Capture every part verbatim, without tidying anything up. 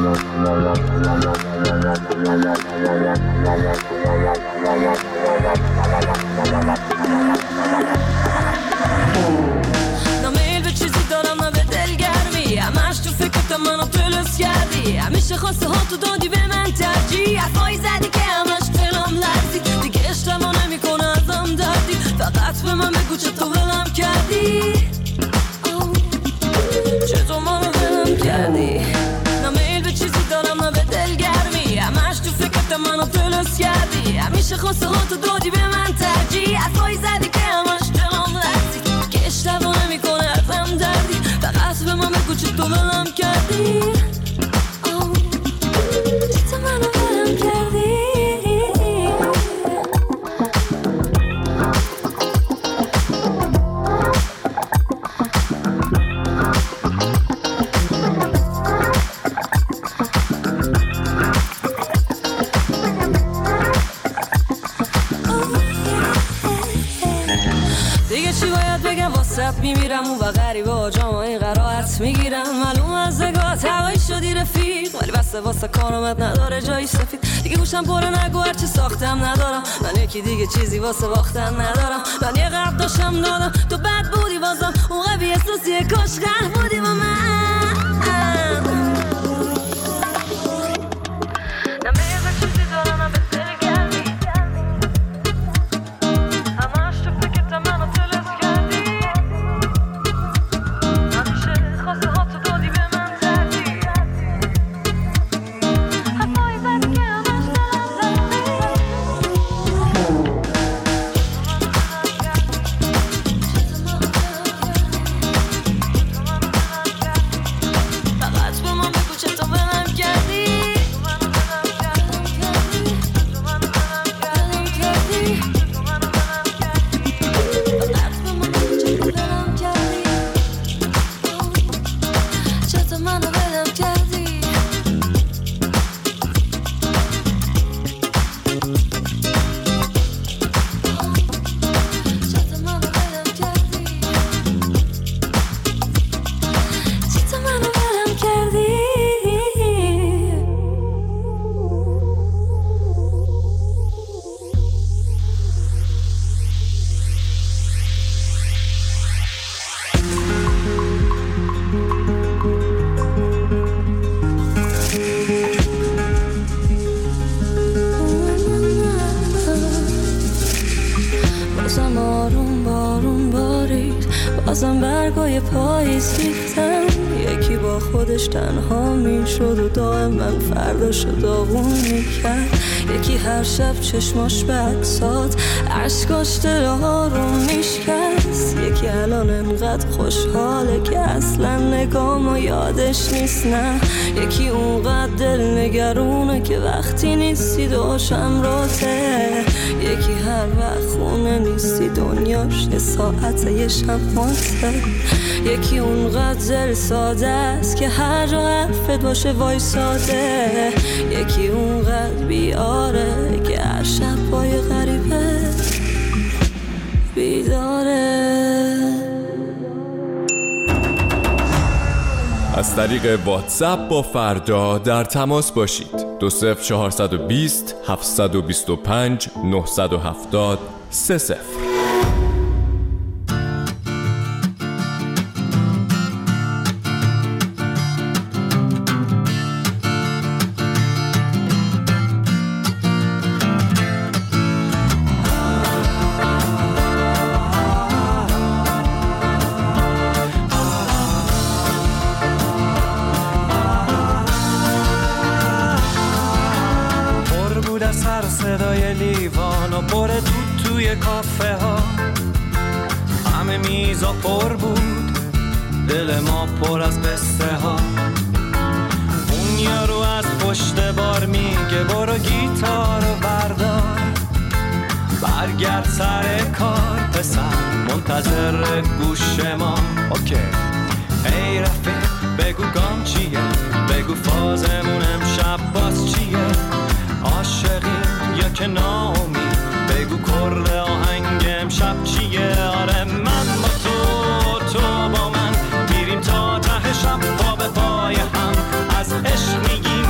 میل به چیزی دارم نه به دلگرمی، همش تو فکرت منو درست کردی، همیشه خواسته ها تو دادی به من ترجیح، حرفایی زدی که همش دلم لرزید، دیگه اشتباه نمیکنه ازم دردی، فقط به من بگو چطور ولم کردی، چطور منو ولم کردی. نه میل به چیزی دارم نه به دلگرمی، همش تو فکرت منو درست کردی، همیشه خواسته ها تو دادی به من ترجیح، حرفایی زدی که همش دلم لرزید، که اشتباه نمیکنه ازم دردی، فقط به من بگو چطور ولم کردی، چطور منو ولم کردی. دیگه چی باید بگم واسه میمیرم اون و غریبه ها جامعه قرائت میگیرم، معلوم از نگاه هوایی شدی رفیق، ولی بسته واسه کارامت نداره جایی سفید، دیگه گوشم پره نگو هرچی ساختم ندارم، من یکی دیگه چیزی واسه باختن ندارم، من یه قرب داشتم دادم تو بد بودی بازم اون قوی احساسیه کاش غرب بودی با من. بازم برگای پاییز ریختن، یکی با خودش تنها میشد و دائم من فرداشو داغون میکرد، یکی هر شب چشماش به عکسات عشقاش دلها رو میشکست، یکی الان انقدر خوشحاله که اصلا نگامو یادش نیست، نه یکی اونقدر دل نگرونه که وقتی نیستی دوشم راته، یکی هر وقت خونه نیستی دنیاش یه ساعته یه شماته، یکی اونقدر دل ساده است که هر جا حرفت باشه وای ساده، یکی اونقدر بیاره که هر شب پای غریبه بیداره. از طریق واتساپ با فردا در تماس باشید. دو صفر چهارصد و بیست هفتصد و بیست و پنج نهصد و هفتاد سه صفر. سر صدای لیوان و پر دود توی کافه ها، همه میزا پر بود، دل ما پر از قصه ها. اون یارو از پشت بار میگه برو گیتار و بردار، برگرد سر کار پسر منتظر گوش ما. اوکی ای رفیق بگو گام چیه، بگو فازمون امشب باز چیه، عاشقی یا که ناامید، بگو کرد آهنگ امشب چیه. آره من با تو، تو با من، میریم تا ته شب پا به پای هم، از عشق میگیم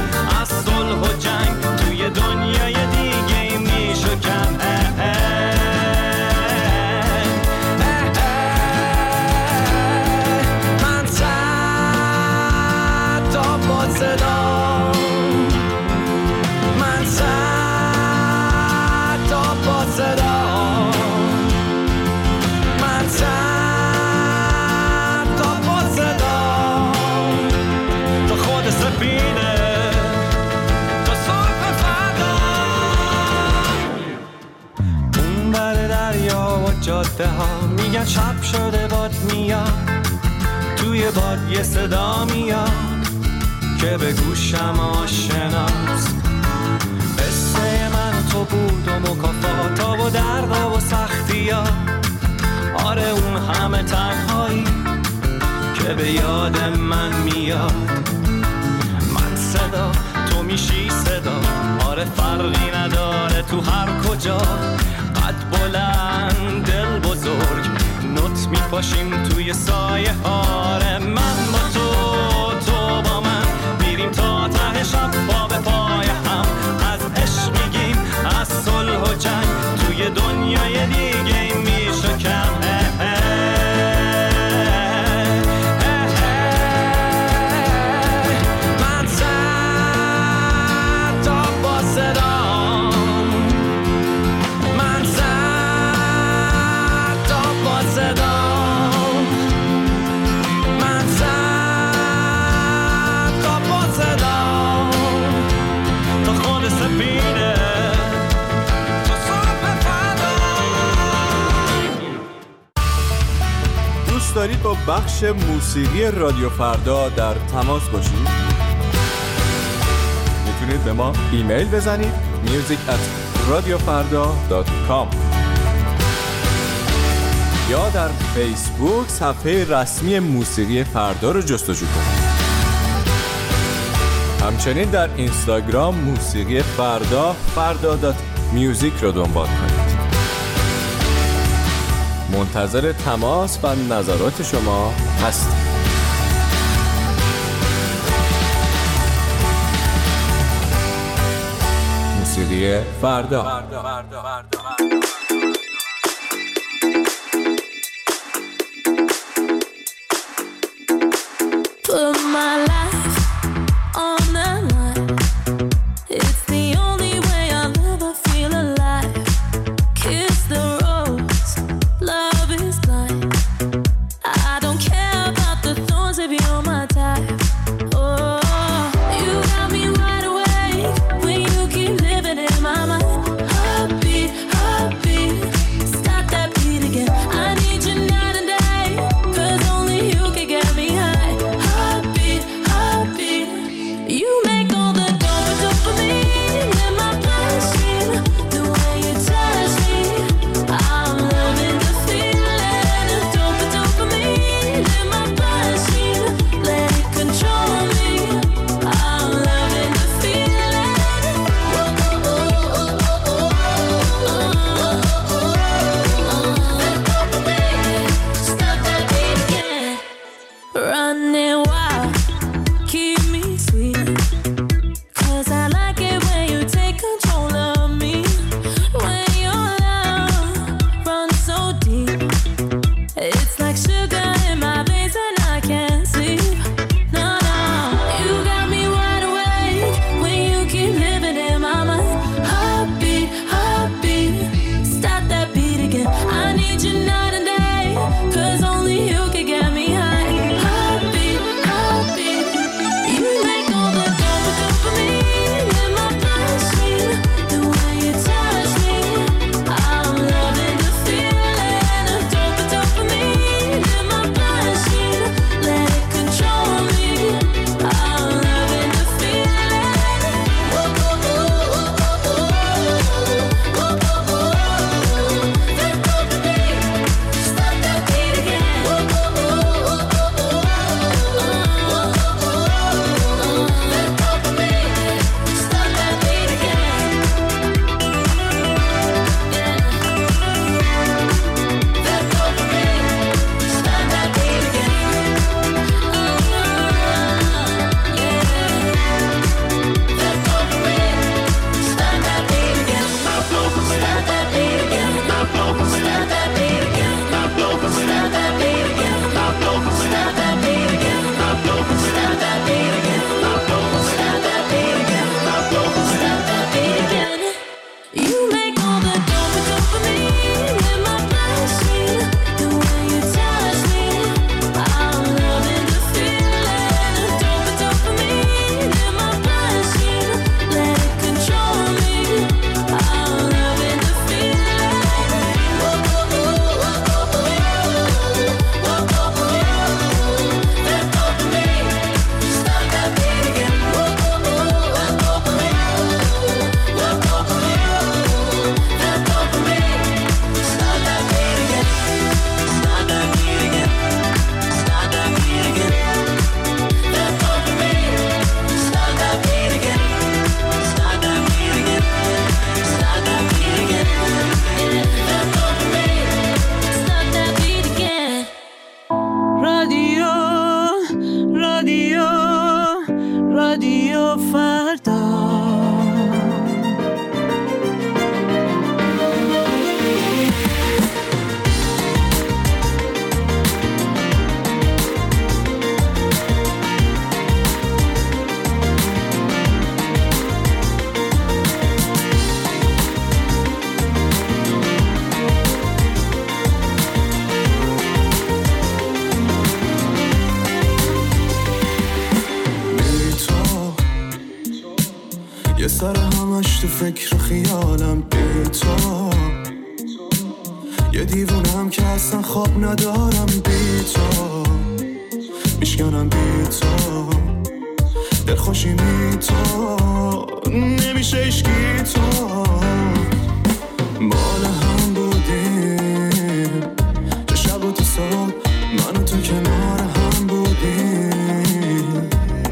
گفته ها میگن شب شده باد میاد، توی باد یه صدا میاد که به گوشم آشناست. قصه من و تو بود و مکافاتا و دردا و سختی ها، آره اون همه تنهایی که به یاد من میاد. من صدا تو میشی صدا، آره فرقی نداره تو هر کجا، قد بلند دل بزرگ نوت میپاشیم توی سایه هاره. من با تو تو با من میریم تا ته شب با به پای هم، از عشق میگیم از صلح و جنگ، توی دنیای دیگه میشه کم. دارید با بخش موسیقی رادیو فردا در تماس باشید؟ میتونید به ما ایمیل بزنید music at radiofarda dot com یا در فیسبوک صفحه رسمی موسیقی فردا رو جستجو کنید. همچنین در اینستاگرام موسیقی فردا فردا دات میوزیک رو دنبال کنید. منتظر تماس و نظرات شما هستیم. موسیقی فردا. Put my life on the line. It's the only way I'll ever feel alive. Kiss the rose, love is blind. I don't care about the thorns if you're my type. Oh, you got me wide awake when you keep living in my mind. Heartbeat, heartbeat, stop that beat again. I need you night and day, 'cause only you can get me high. Heartbeat, heartbeat, you make فردا. یه سر همش تو فکر و خیالم بی تو، یه دیوونم که اصلا خواب ندارم بی تو، میشکنم بی تو، دلخوشی می تو، نمیشه اشکی تو، مال هم بودیم چه شب و تو صبح من و تو کنار هم بودیم،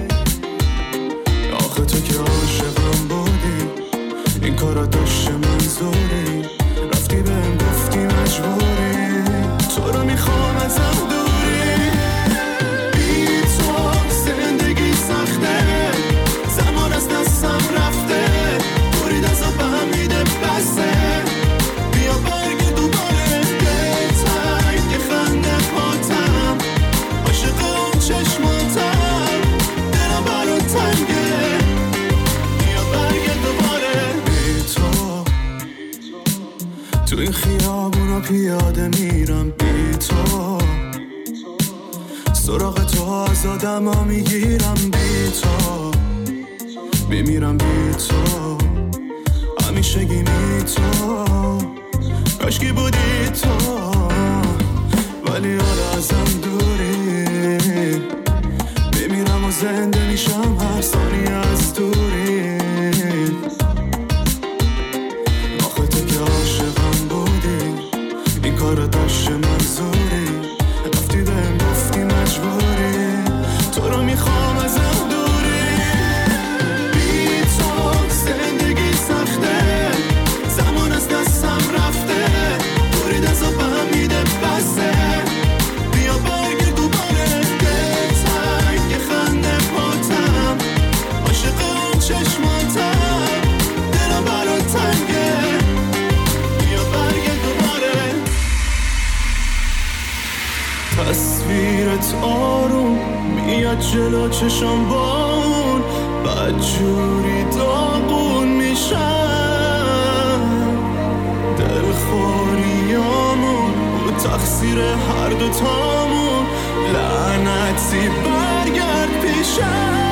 آخه تو که عاشقم بودی این کارا داشته منظوری، رفتی بهم گفتی مجبوری، تو رو میخوام ازم دوری، بی تو زندگی سخته، زمان از دستم رفته، برید از آبم میده بسته، بیا برگرد دوباره بهتر که خنده پاتم، عاشق اون چشماتم، دلم برات تنگه، بیا برگرد دوباره بی تو، تو این خیابونا پیاده میرم بی تو، سراغ تو از آدم ها میگیرم بی تو، میمیرم بی تو، همیشگی می تو، کاشکی بودی تو، ولی حالا ازم دوری، میمیرم و زنده میشم هر ثانیه از دوری، آخه تو که عاشقم بودی این کارو داشته منظوری، رفتی بهم گفتی مجبوری، تو رو میخوام ازم دوری، بی تو زندگی سخته، زمان از دستم رفته، برید از آبم میده بسته، بیا برگرد دوباره بهتر که خنده پاتم، عاشق اون چشماتم، دلم برات تنگه، بیا برگرد دوباره، تصویرت آروم میاد جلو چشم بان، بدجوری داغون میشم، دلخوریامون و تقصیر هر دوتامون، لعنتی برگرد پیشم.